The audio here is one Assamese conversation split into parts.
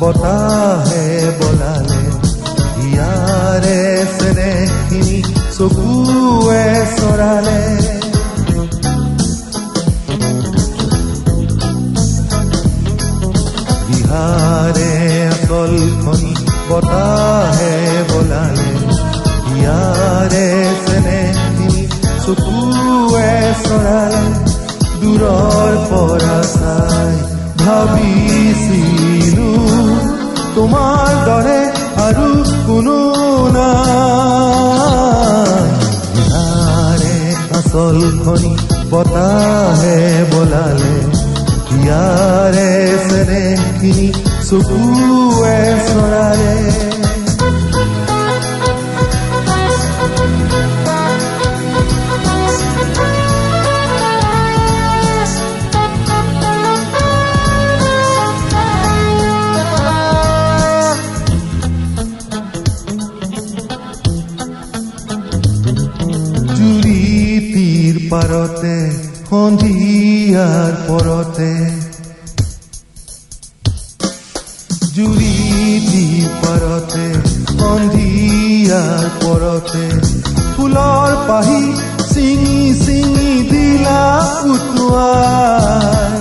বতাহে বলালে ইয়াৰে চেনেহখিনি চকুৱে চৰালে বিহাৰে আচলখনি বতাহে বলালে ইয়াৰে চেনেহখিনি চকুৱে চৰালে দূৰৰ পৰা চাই ভাবিছিলো তোমাৰ দৰে আৰু কোনো নাই বিহাৰে আচলখনি বতাহে বলালে ইয়াৰে চেনেহখিনি চকুৱে চৰালে পাৰতে সন্ধিয়াৰ পৰতে জুৰি পাৰতে সন্ধিয়াৰ পৰতে ফুলৰ পাহি চিঙি চিঙি দিলা উটুৱাই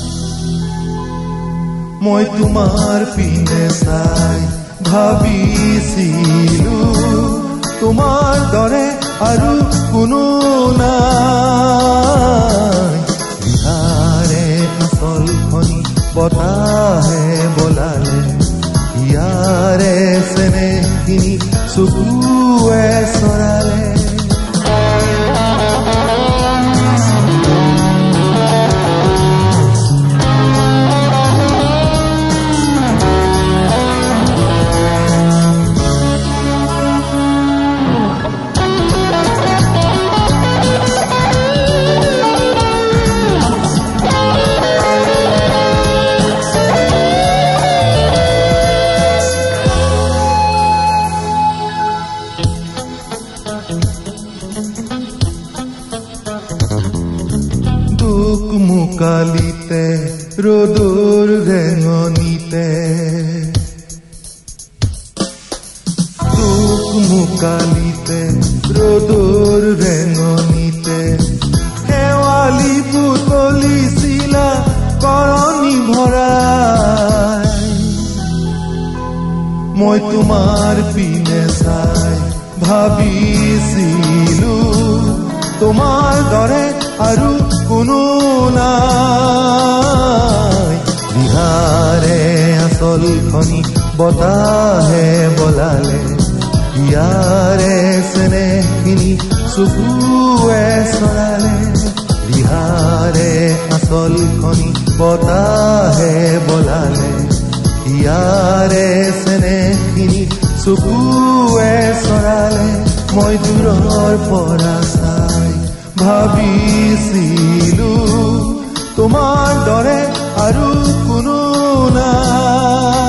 মই তোমাৰ পিনে চাই ভাবিছিলো তোমাৰ দৰে আৰু কোনো নাই বিহাৰে আচলখনি বতাহে বলালে ইয়াৰে চেনেহখিনি চকুৱে চৰালে মুকালিতে ৰ'দৰ ৰেঙনিতে দুখ মুকালিতে ৰ'দৰ ৰেঙনিতে শেৱালি পুতলিছিলা কৰণী ভৰাই মই তোমাৰ পিনে চাই ভাবিছিলো তোমাৰ দৰে আৰু কোনো নাই বিহাৰে আচলখনি বতাহে বলালে ইয়াৰে চেনেহখিনি চকুৱে চৰালে বিহাৰে আচলখনি বতাহে বলালে ইয়াৰে চেনেহখিনি চকুৱে চৰালে মই দূৰৰ পৰা চাই ভাবিছিলো তোমাৰ দৰে আৰু কোনো নাই